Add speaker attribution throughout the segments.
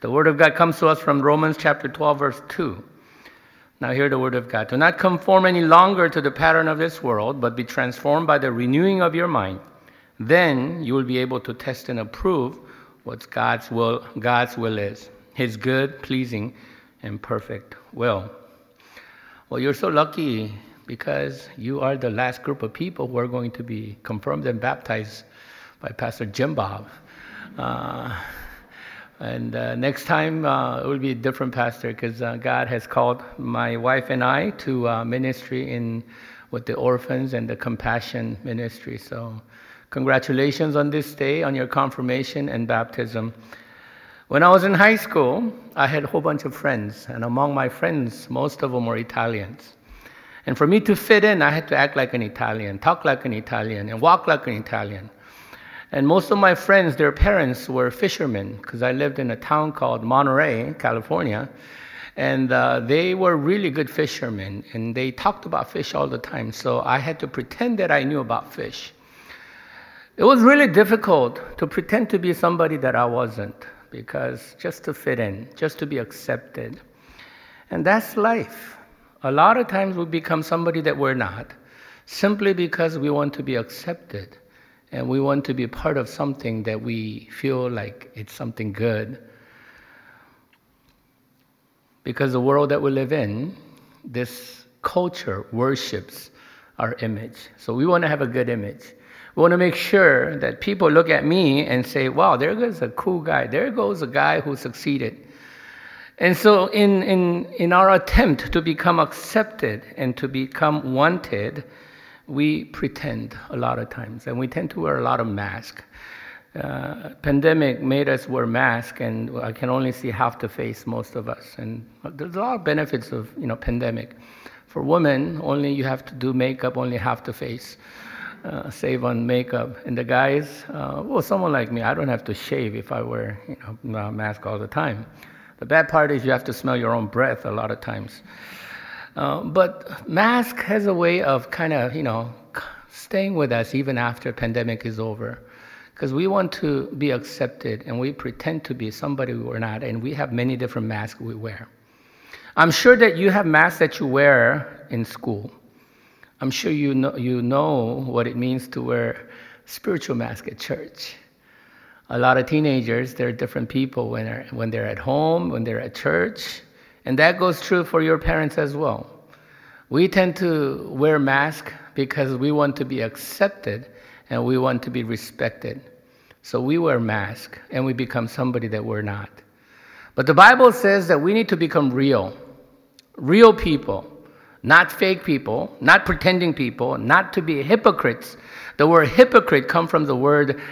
Speaker 1: The Word of God comes to us from Romans chapter 12, verse 2. Now hear the Word of God. Do not conform any longer to the pattern of this world, but be transformed by the renewing of your mind. Then you will be able to test and approve what God's will is, His good, pleasing, and perfect will. Well, you're so lucky because you are the last group of people who are going to be confirmed and baptized by Pastor Jim Bob. And next time it will be a different pastor because God has called my wife and I to ministry with the orphans and the compassion ministry. So congratulations on this day, on your confirmation and baptism. When I was in high school, I had a whole bunch of friends. And among my friends, most of them were Italians. And for me to fit in, I had to act like an Italian, talk like an Italian, and walk like an Italian. And most of my friends, their parents were fishermen, because I lived in a town called Monterey, California. And they were really good fishermen, and they talked about fish all the time. So I had to pretend that I knew about fish. It was really difficult to pretend to be somebody that I wasn't, because just to fit in, just to be accepted. And that's life. A lot of times we become somebody that we're not, simply because we want to be accepted. And we want to be part of something that we feel like it's something good. Because the world that we live in, this culture worships our image. So we want to have a good image. We want to make sure that people look at me and say, wow, there goes a cool guy. There goes a guy who succeeded. And so in our attempt to become accepted and to become wanted, we pretend a lot of times, and we tend to wear a lot of masks. Pandemic made us wear masks, and I can only see half the face, most of us. And there's a lot of benefits of pandemic. For women, only you have to do makeup, only half the face, save on makeup. And the guys, well, someone like me, I don't have to shave if I wear a mask all the time. The bad part is you have to smell your own breath a lot of times. But mask has a way of kind of, staying with us even after pandemic is over. Because we want to be accepted, and we pretend to be somebody we're not, and we have many different masks we wear. I'm sure that you have masks that you wear in school. I'm sure you know what it means to wear spiritual mask at church. A lot of teenagers, they're different people when they're at home, when they're at church. And that goes true for your parents as well. We tend to wear masks because we want to be accepted and we want to be respected. So we wear masks and we become somebody that we're not. But the Bible says that we need to become real people, not fake people, not pretending people, not to be hypocrites. The word hypocrite comes from the word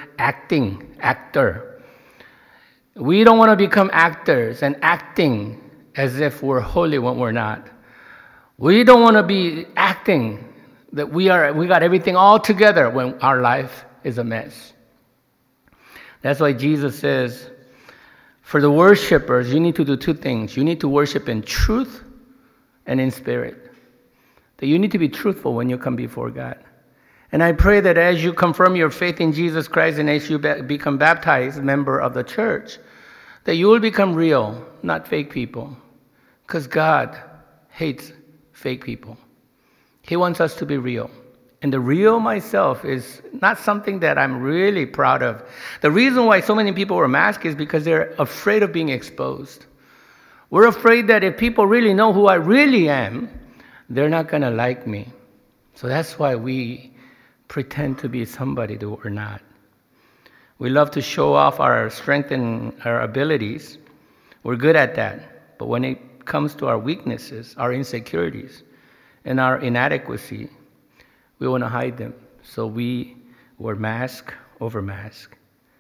Speaker 1: actor. We don't want to become actors and acting as if we're holy when we're not. We don't want to be acting that we got everything all together when our life is a mess. That's why Jesus says, for the worshipers, you need to do two things. You need to worship in truth and in spirit. That you need to be truthful when you come before God. And I pray that as you confirm your faith in Jesus Christ and as you become baptized member of the church, that you will become real, not fake people. Because God hates fake people. He wants us to be real. And the real myself is not something that I'm really proud of. The reason why so many people wear masks is because they're afraid of being exposed. We're afraid that if people really know who I really am, they're not going to like me. So that's why we pretend to be somebody that we're not. We love to show off our strength and our abilities. We're good at that. But when it comes to our weaknesses, our insecurities, and our inadequacy, we want to hide them. So we wear mask over mask.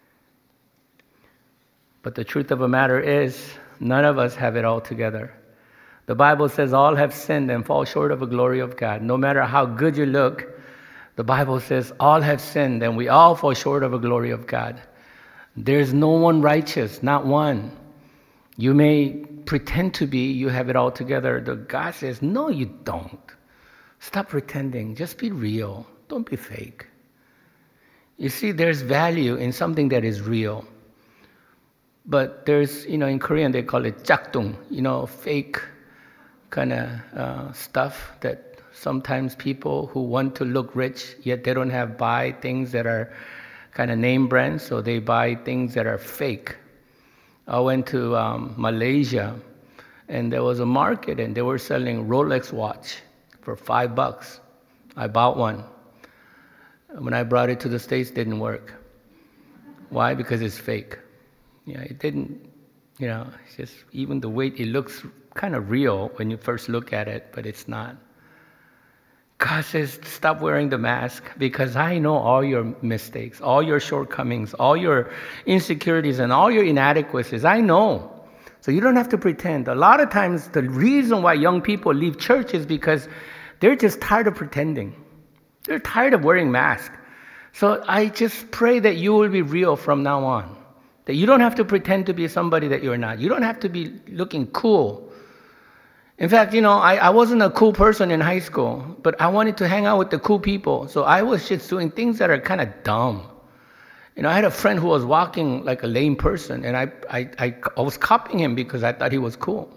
Speaker 1: But the truth of the matter is, none of us have it all together. The Bible says all have sinned and fall short of the glory of God. No matter how good you look, the Bible says all have sinned and we all fall short of the glory of God. There's no one righteous, not one. You may pretend to be, you have it all together. The God says, no, you don't. Stop pretending. Just be real. Don't be fake. You see, there's value in something that is real. But there's, in Korean they call it jakdung, fake kind of stuff that sometimes people who want to look rich, yet they don't have buy things that are kind of name brands, so they buy things that are fake. I went to Malaysia, and there was a market, and they were selling Rolex watch for $5. I bought one. When I brought it to the States, it didn't work. Why? Because it's fake. It didn't, it's just, even the weight, it looks kind of real when you first look at it, but it's not. God says, stop wearing the mask, because I know all your mistakes, all your shortcomings, all your insecurities, and all your inadequacies. I know. So you don't have to pretend. A lot of times, the reason why young people leave church is because they're just tired of pretending. They're tired of wearing masks. So I just pray that you will be real from now on. That you don't have to pretend to be somebody that you're not. You don't have to be looking cool. In fact, I wasn't a cool person in high school, but I wanted to hang out with the cool people. So I was just doing things that are kind of dumb. I had a friend who was walking like a lame person, and I was copying him because I thought he was cool.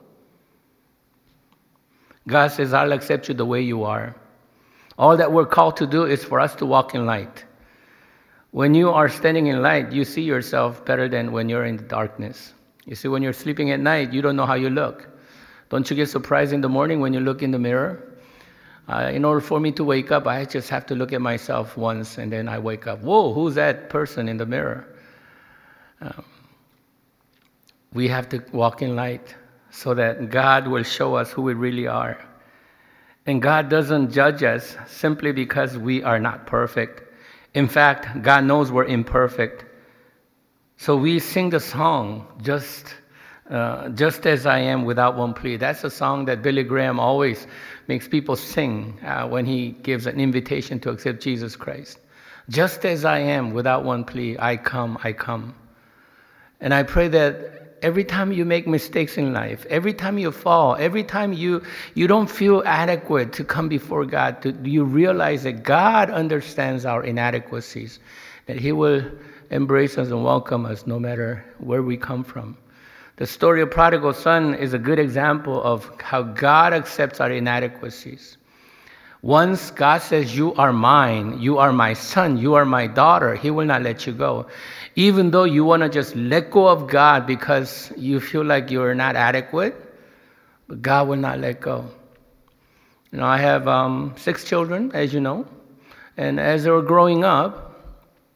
Speaker 1: God says, I'll accept you the way you are. All that we're called to do is for us to walk in light. When you are standing in light, you see yourself better than when you're in the darkness. You see, when you're sleeping at night, you don't know how you look. Don't you get surprised in the morning when you look in the mirror? In order for me to wake up, I just have to look at myself once, and then I wake up. Whoa, who's that person in the mirror? We have to walk in light so that God will show us who we really are. And God doesn't judge us simply because we are not perfect. In fact, God knows we're imperfect. So we sing the song, Just As I Am, without one plea. That's a song that Billy Graham always makes people sing when he gives an invitation to accept Jesus Christ. Just as I am, without one plea, I come, I come. And I pray that every time you make mistakes in life, every time you fall, every time you don't feel adequate to come before God, you realize that God understands our inadequacies, that He will embrace us and welcome us no matter where we come from. The story of prodigal son is a good example of how God accepts our inadequacies. Once God says, you are mine, you are my son, you are my daughter, He will not let you go. Even though you want to just let go of God because you feel like you're not adequate, but God will not let go. I have 6 children, as you know, and as they were growing up,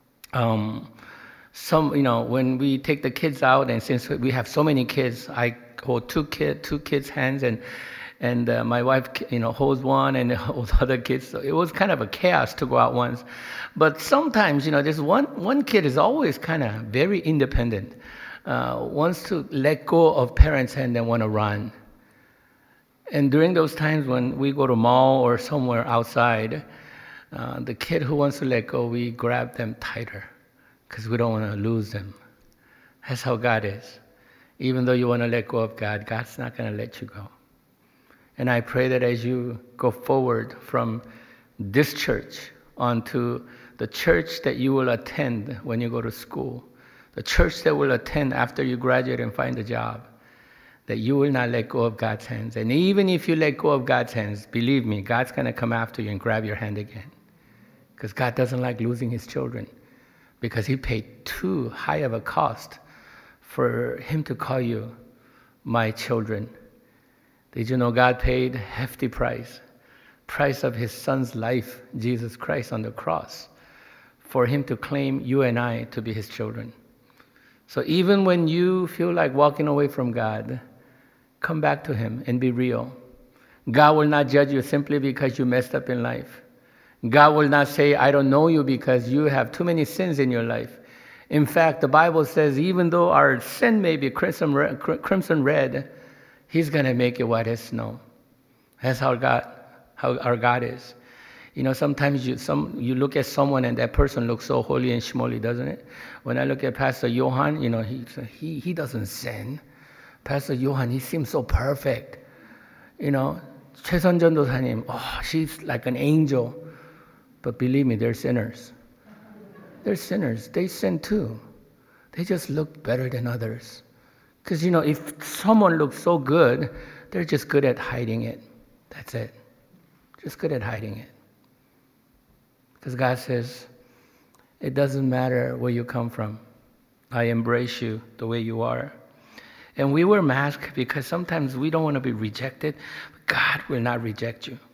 Speaker 1: when we take the kids out, and since we have so many kids, I hold two kids' hands, and my wife, holds one and holds other kids. So it was kind of a chaos to go out once. But sometimes, there's one kid is always kind of very independent, wants to let go of parents' hand and want to run. And during those times when we go to mall or somewhere outside, the kid who wants to let go, we grab them tighter because we don't want to lose them. That's how God is. Even though you want to let go of God, God's not going to let you go. And I pray that as you go forward from this church onto the church that you will attend when you go to school, the church that will attend after you graduate and find a job, that you will not let go of God's hands. And even if you let go of God's hands, believe me, God's going to come after you and grab your hand again. Because God doesn't like losing His children. Because He paid too high of a cost for Him to call you my children. Did you know God paid a hefty price of His Son's life, Jesus Christ, on the cross, for Him to claim you and I to be His children? So even when you feel like walking away from God, come back to Him and be real. God will not judge you simply because you messed up in life. God will not say, I don't know you because you have too many sins in your life. In fact, the Bible says even though our sin may be crimson red, He's going to make it white as snow. That's how our God is. Sometimes you look at someone and that person looks so holy and schmoly, doesn't it? When I look at Pastor Johan, he doesn't sin. Pastor Johan, he seems so perfect. 최선전 도사님, she's like an angel. But believe me, they're sinners. They're sinners. They sin too. They just look better than others. Because, if someone looks so good, they're just good at hiding it. That's it. Just good at hiding it. Because God says, it doesn't matter where you come from. I embrace you the way you are. And we wear masks because sometimes we don't want to be rejected. But God will not reject you.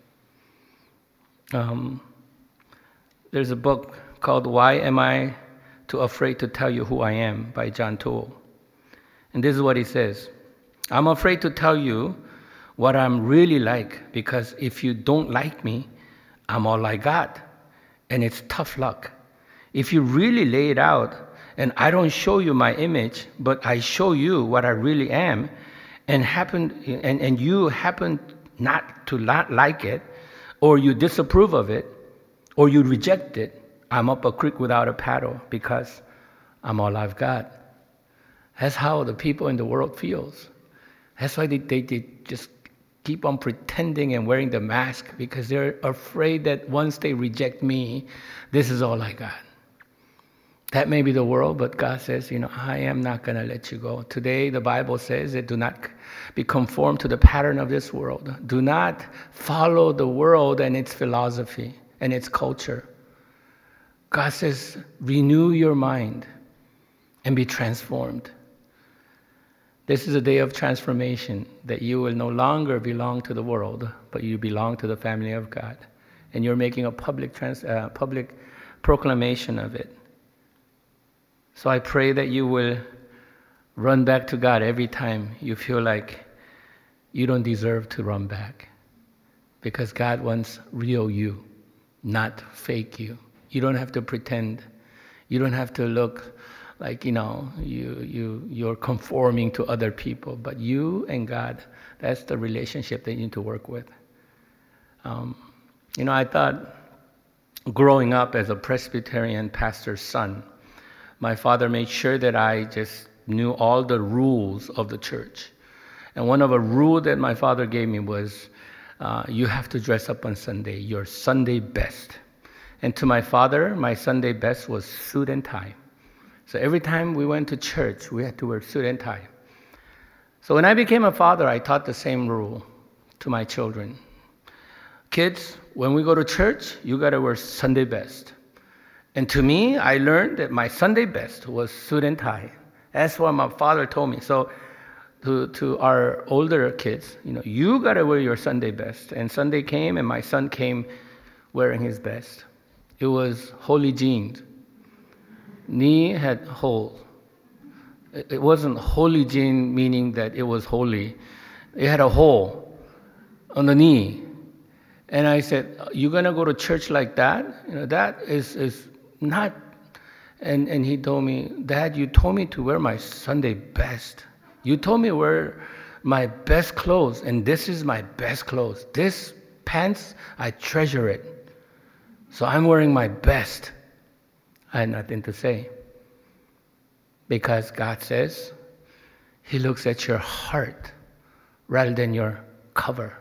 Speaker 1: There's a book called Why Am I Too Afraid to Tell You Who I Am by John Toole. And this is what he says. I'm afraid to tell you what I'm really like, because if you don't like me, I'm all I got. And it's tough luck. If you really lay it out, and I don't show you my image, but I show you what I really am, and you happen not to like it, or you disapprove of it, or you reject it, I'm up a creek without a paddle, because I'm all I've got. That's how the people in the world feels. That's why they just keep on pretending and wearing the mask, because they're afraid that once they reject me, this is all I got. That may be the world, but God says, I am not going to let you go. Today, the Bible says that do not be conformed to the pattern of this world. Do not follow the world and its philosophy and its culture. God says, renew your mind and be transformed. This is a day of transformation, that you will no longer belong to the world, but you belong to the family of God. And you're making a public proclamation of it. So I pray that you will run back to God every time you feel like you don't deserve to run back. Because God wants real you, not fake you. You don't have to pretend. You don't have to look like, you're conforming to other people. But you and God, that's the relationship that you need to work with. I thought growing up as a Presbyterian pastor's son, my father made sure that I just knew all the rules of the church. And one of the rules that my father gave me was, you have to dress up on Sunday, your Sunday best. And to my father, my Sunday best was suit and tie. So every time we went to church, we had to wear suit and tie. So when I became a father, I taught the same rule to my children. Kids, when we go to church, you got to wear Sunday best. And to me, I learned that my Sunday best was suit and tie. That's what my father told me. So to our older kids, you got to wear your Sunday best. And Sunday came, and my son came wearing his best. It was holy jeans. Knee had hole. It wasn't holy jean meaning that it was holy. It had a hole on the knee. And I said, you're going to go to church like that? That is not. And he told me, Dad, you told me to wear my Sunday best. You told me to wear my best clothes, and this is my best clothes. This pants, I treasure it. So I'm wearing my best. I had nothing to say. Because God says, He looks at your heart rather than your cover.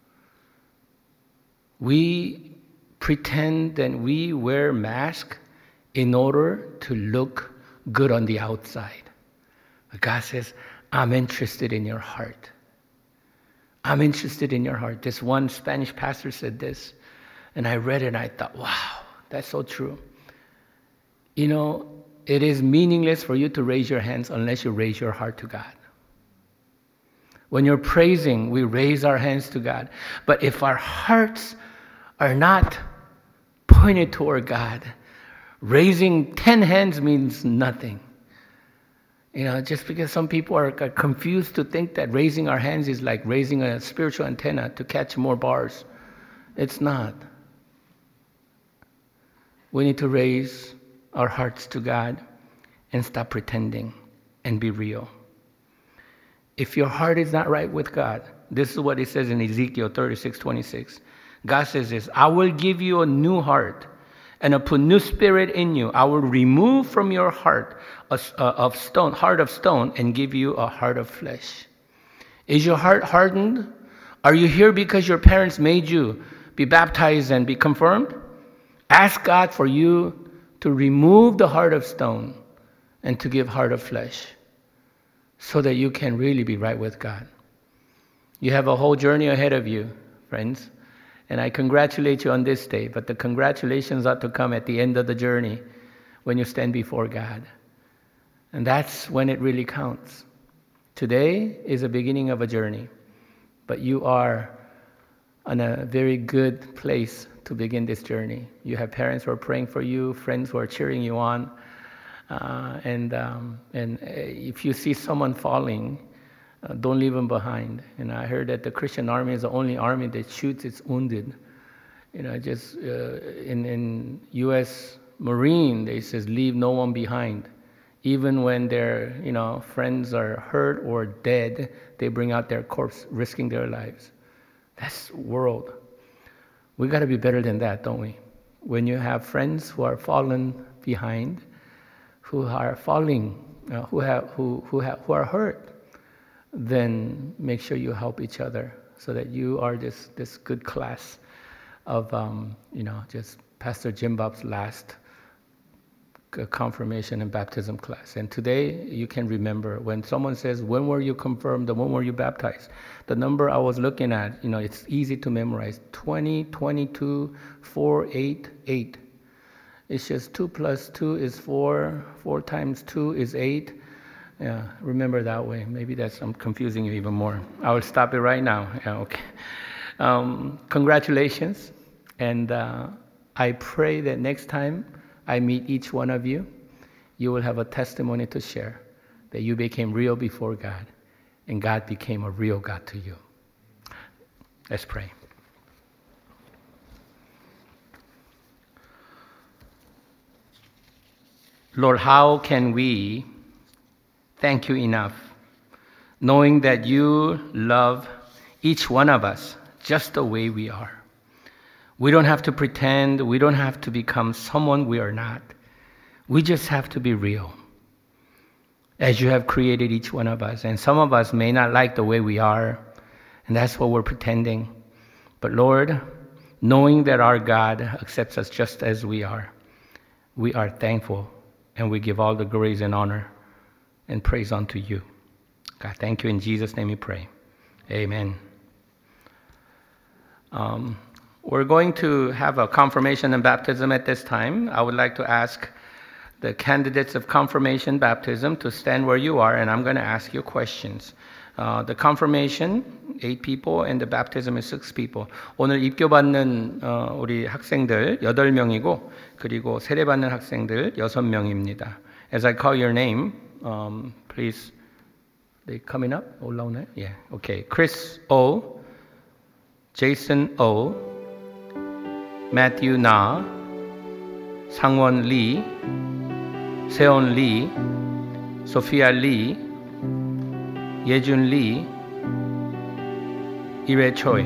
Speaker 1: We pretend that we wear masks in order to look good on the outside. But God says, I'm interested in your heart. I'm interested in your heart. This one Spanish pastor said this, and I read it and I thought, wow, that's so true. It is meaningless for you to raise your hands unless you raise your heart to God. When you're praising, we raise our hands to God. But if our hearts are not pointed toward God, raising 10 hands means nothing. Just because some people are confused to think that raising our hands is like raising a spiritual antenna to catch more bars. It's not. We need to raise our hearts to God and stop pretending and be real. If your heart is not right with God, this is what it says in Ezekiel 36:26. God says this, I will give you a new heart and I put new spirit in you. I will remove from your heart heart of stone and give you a heart of flesh. Is your heart hardened? Are you here because your parents made you be baptized and be confirmed? Ask God for you to remove the heart of stone and to give heart of flesh. so that you can really be right with God. You have a whole journey ahead of you, friends. And I congratulate you on this day, but the congratulations ought to come at the end of the journey when you stand before God. And that's when it really counts. Today is the beginning of a journey, but you are in a very good place to begin this journey. You have parents who are praying for you, friends who are cheering you on. And if you see someone falling, don't leave them behind. And I heard that the Christian army is the only army that shoots its wounded. Just in U.S. Marine, they says leave no one behind. Even when their friends are hurt or dead, they bring out their corpse, risking their lives. That's world. We got to be better than that, don't we? When you have friends who are fallen behind, who are falling, who are hurt, then make sure you help each other so that you are this good class of just Pastor Jim Bob's last confirmation and baptism class. And today you can remember when someone says, when were you confirmed and when were you baptized? The number I was looking at, it's easy to memorize. 20, 22, 4, 8, 8. It's just 2 plus 2 is 4. 4 times 2 is 8. Yeah, remember that way. Maybe I'm confusing you even more. I will stop it right now. Yeah, okay. Congratulations. And I pray that next time I meet each one of you, you will have a testimony to share that you became real before God and God became a real God to you. Let's pray. Lord, how can we thank you enough, knowing that you love each one of us just the way we are? We don't have to pretend. We don't have to become someone we are not. We just have to be real, as you have created each one of us. And some of us may not like the way we are, and that's what we're pretending. But Lord, knowing that our God accepts us just as we are thankful, and we give all the glory and honor and praise unto you. God, thank you. In Jesus' name we pray. Amen. We're going to have a confirmation and baptism at this time. I would like to ask the candidates of confirmation baptism to stand where you are, and I'm going to ask you questions. The confirmation, 8 people, and the baptism is 6 people. 오늘 입교받는 우리 학생들 8명이고, 그리고 세례받는 학생들 6명입니다. As I call your name, please. They coming up? 올라오나요? Yeah. Okay. Chris O, Jason O, Matthew Na, Sangwon Lee, Seon Lee, Sophia Lee, Yejun Lee, Ire Choi.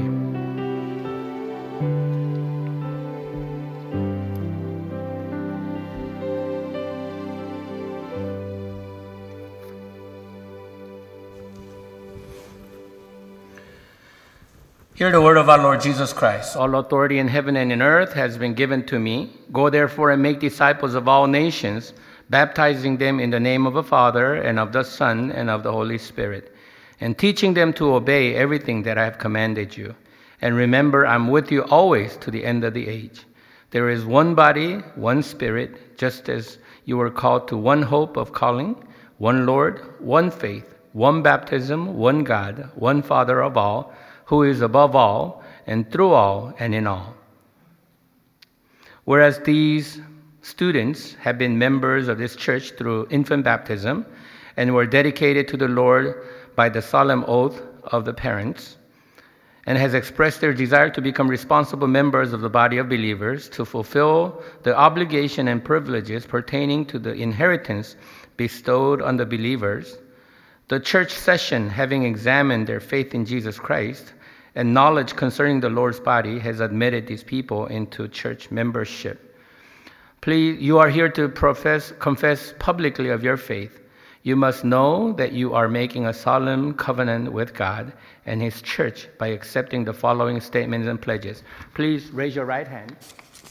Speaker 1: Hear the word of our Lord Jesus Christ. All authority in heaven and in earth has been given to me. Go therefore and make disciples of all nations, baptizing them in the name of the Father and of the Son and of the Holy Spirit, and teaching them to obey everything that I have commanded you. And remember, I'm with you always to the end of the age. There is one body, one Spirit, just as you were called to one hope of calling, one Lord, one faith, one baptism, one God, one Father of all, who is above all, and through all, and in all. Whereas these students have been members of this church through infant baptism and were dedicated to the Lord by the solemn oath of the parents, and has expressed their desire to become responsible members of the body of believers to fulfill the obligation and privileges pertaining to the inheritance bestowed on the believers, the church session, having examined their faith in Jesus Christ and knowledge concerning the Lord's body, has admitted these people into church membership. Please, you are here to confess publicly of your faith. You must know that you are making a solemn covenant with God and His church by accepting the following statements and pledges. Please raise your right hand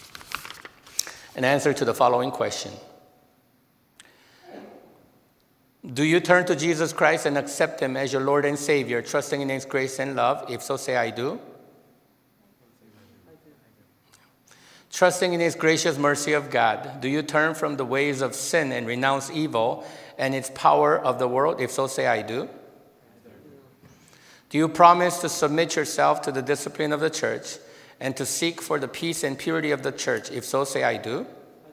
Speaker 1: and answer to the following question. Do you turn to Jesus Christ and accept Him as your Lord and Savior, trusting in His grace and love? If so, say, I do. Trusting in His gracious mercy of God, do you turn from the ways of sin and renounce evil and its power of the world? If so, say, I do. Do you promise to submit yourself to the discipline of the church and to seek for the peace and purity of the church? If so, say, I do.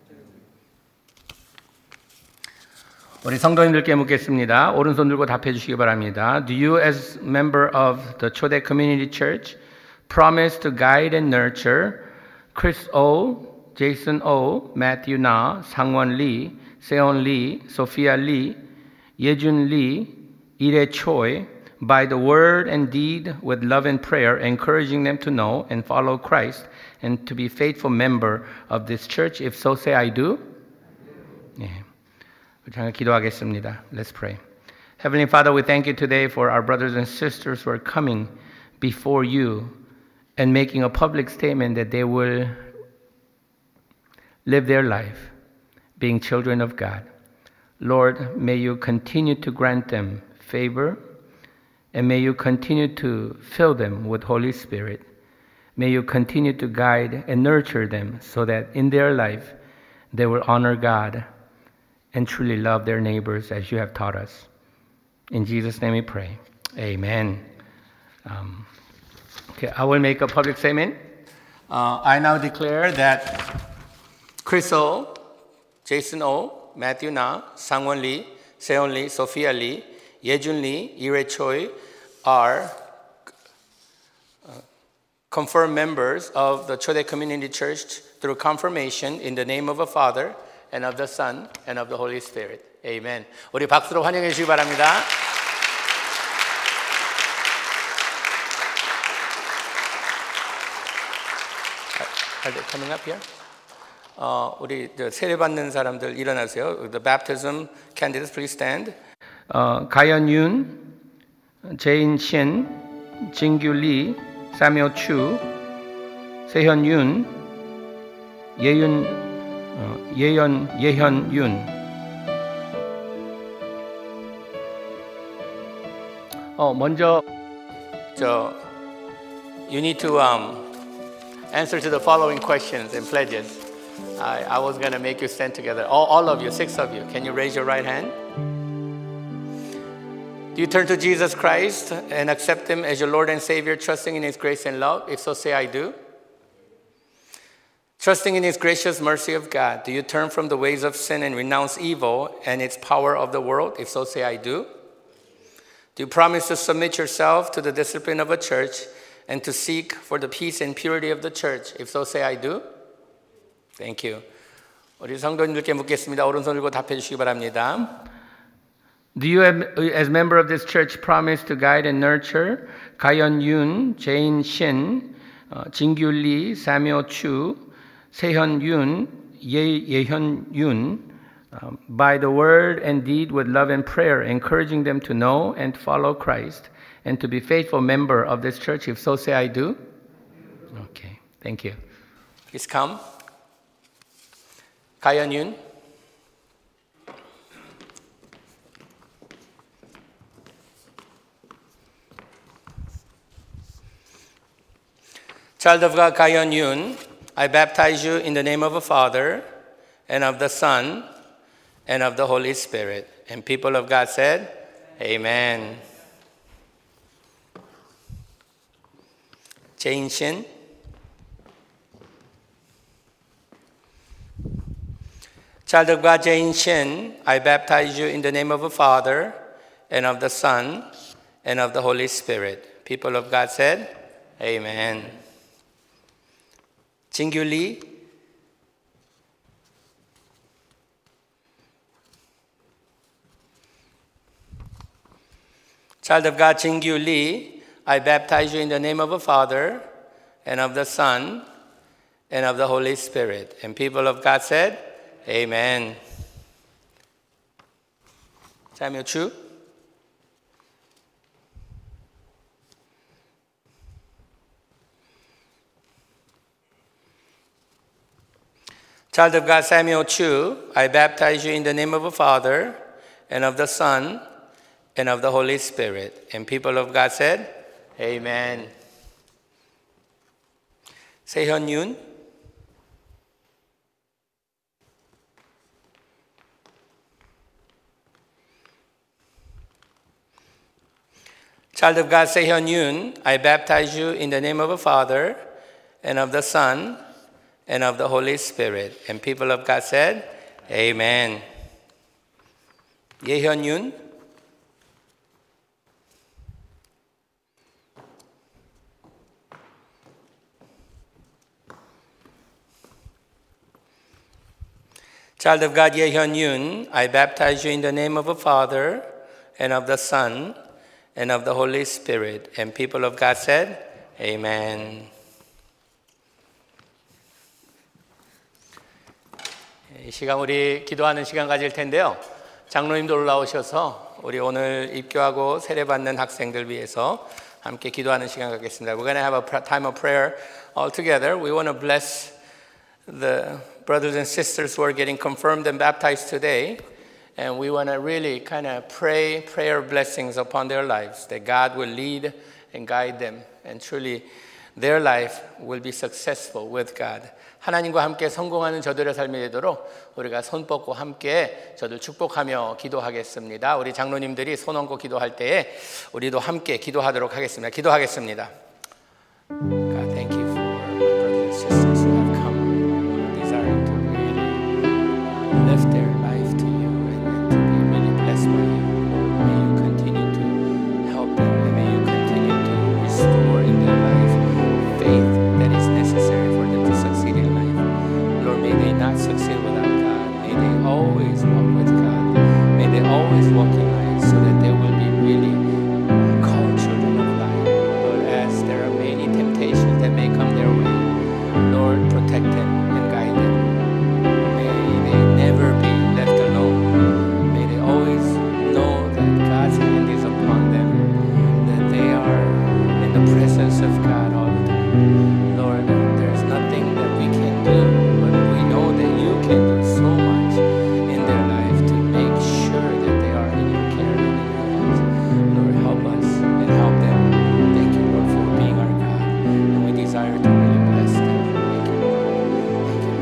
Speaker 1: 우리 성도님들께 묻겠습니다. 오른손 들고 답해 주시기 바랍니다. Do you as member of the 초대 Community Church promise to guide and nurture Chris O, Jason O, Matthew Na, Sangwon Lee, Seon Lee, Sophia Lee, Yejun Lee, Ire Choi by the word and deed with love and prayer, encouraging them to know and follow Christ and to be faithful member of this church? If so, say, I do. 네. 잠깐 기도하겠습니다. Let's pray. Heavenly Father, we thank you today for our brothers and sisters who are coming before you and making a public statement that they will live their life being children of God. Lord, may you continue to grant them favor, and may you continue to fill them with Holy Spirit. May you continue to guide and nurture them so that in their life they will honor God and truly love their neighbors as you have taught us. In Jesus' name we pray. Amen. Okay, I will make a public statement. I now declare that Chris O, Jason O, Matthew Na, Sangwon Lee, Seon Lee, Sophia Lee, Yejun Lee, Ire Choi are confirmed members of the Chodae Community Church through confirmation in the name of the Father and of the Son and of the Holy Spirit. Amen. 우리 박수로 환영해 주시기 바랍니다. Are they coming up here? 우리 세례받는 사람들 일어나세요. The baptism candidates, please stand. 가연윤, 제인신, 진규리, 사묘추, 세현윤, 예현윤. 먼저 you need to answer to the following questions and pledges. I was going to make you stand together. All of you, 6 of you. Can you raise your right hand? Do you turn to Jesus Christ and accept Him as your Lord and Savior, trusting in His grace and love? If so, say, I do. Trusting in His gracious mercy of God, do you turn from the ways of sin and renounce evil and its power of the world? If so, say, I do. Do you promise to submit yourself to the discipline of a church and to seek for the peace and purity of the church? If so, say, I do. Thank you. 우리 성도님들께 묻겠습니다. 오른손 들고 답해 주시기 바랍니다. Do you, as member of this church, promise to guide and nurture Kayeon Yoon, Jain Shin, Jingyu Lee, Samuel Chu, Sehyun Yoon, Yehyun Yoon, by the word and deed with love and prayer, encouraging them to know and follow Christ and to be faithful member of this church? If so, say, I do. Okay, thank you. Please come. Kayeon Yoon. Child of God, Kayeon Yoon, I baptize you in the name of the Father and of the Son and of the Holy Spirit. And people of God said, Amen. Jain Shin. Child of God, Jain Shin, I baptize you in the name of the Father and of the Son and of the Holy Spirit. People of God said, Amen. Jingyu Lee. Child of God, Jingyu Lee, I baptize you in the name of the Father and of the Son and of the Holy Spirit. And people of God said, Amen. Samuel Chu. Child of God, Samuel Chu, I baptize you in the name of the Father and of the Son, and of the Holy Spirit. And people of God said, Amen. Sehyun Yoon. Child of God, Sehyun Yoon, I baptize you in the name of the Father, and of the Son, and of the Holy Spirit. And people of God said, Amen. Yehyun Yoon. Child of God, Yehyun Yoon, I baptize you in the name of the Father, and of the Son, and of the Holy Spirit. And people of God said, Amen. 이 시간 우리 기도하는 시간 가질 텐데요. 장로님도 올라오셔서 우리 오늘 입교하고 세례받는 학생들 위해서 함께 기도하는 시간 갖겠습니다. We're going to have a time of prayer all together. We want to bless the brothers and sisters who are getting confirmed and baptized today. And we want to really kind of pray prayer blessings upon their lives, that God will lead and guide them. And truly their life will be successful with God. 하나님과 함께 성공하는 저들의 삶이 되도록 우리가 손 뻗고 함께 저들 축복하며 기도하겠습니다. 우리 장로님들이 손 얹고 기도할 때에 우리도 함께 기도하도록 하겠습니다. 기도하겠습니다. God, thank you for my brothers and sisters who have come desiring to really lift their life to you and to be really blessed by you. Lord, may you continue to help them and may you continue to restore in their life faith that is necessary for them to succeed in life. Lord, may they not succeed without God. May they always walk with God. May they always walk in light so that they will be really called children of light. Lord, as there are many temptations that may come their way, Lord, protect them and guide them. May they never be left alone. May they always know that God's hand is upon them, that they are in the presence of God all the time. Lord, there's nothing that we can do, but we know that you can do so much in their life to make sure that they are in your care and in your hands. Lord, help us and help them. Thank you, Lord, for being our God. And we desire to really bless them. Thank you, Lord. Thank you.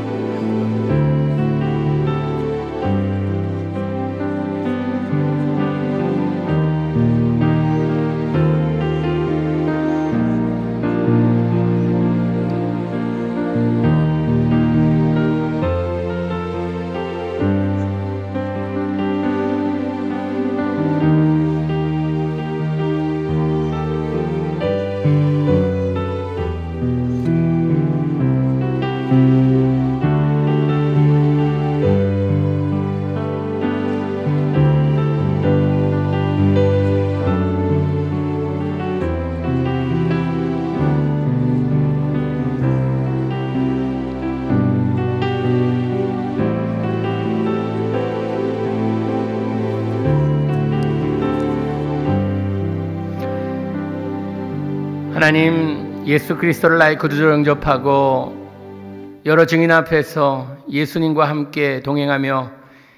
Speaker 1: 하나님, 예수 그리스도를 나의 구주로 영접하고 여러 증인 앞에서 예수님과 함께 동행하며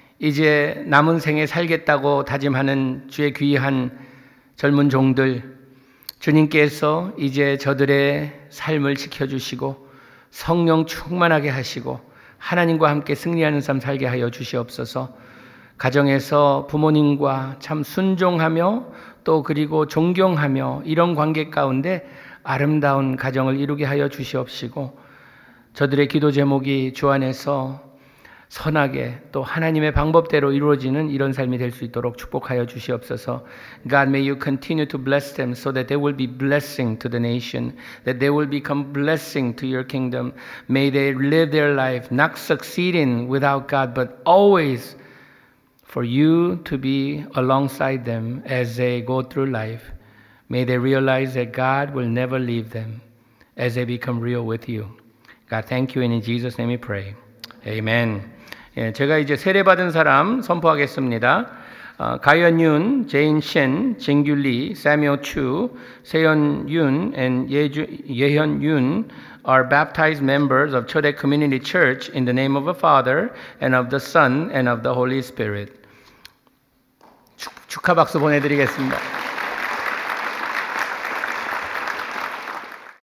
Speaker 1: 이제 남은 생에 살겠다고 다짐하는 주의 귀한 젊은 종들, 주님께서 이제 저들의 삶을 지켜주시고 성령 충만하게 하시고 하나님과 함께 승리하는 삶 살게 하여 주시옵소서. 가정에서 부모님과 참 순종하며 또 그리고 존경하며 이런 관계 가운데 아름다운 가정을 이루게 하여 주시옵시고, 저들의 기도 제목이 주 안에서 선하게 또 하나님의 방법대로 이루어지는 이런 삶이 될 수 있도록 축복하여 주시옵소서. God, may you continue to bless them so that they will be blessing to the nation, that they will become blessing to your kingdom. May they live their life not succeeding without God, but always for you to be alongside them as they go through life. May they realize that God will never leave them as they become real with you. God, thank you, and in Jesus' name we pray. Amen. 예, 제가 이제 세례받은 사람 선포하겠습니다. 가연 윤, 제인 신, 진규 리, 사뮤엘 추, 세연 윤, and 예현 윤 are baptized members of Chodae Community Church in the name of the Father, and of the Son, and of the Holy Spirit. 축하 박수 보내드리겠습니다.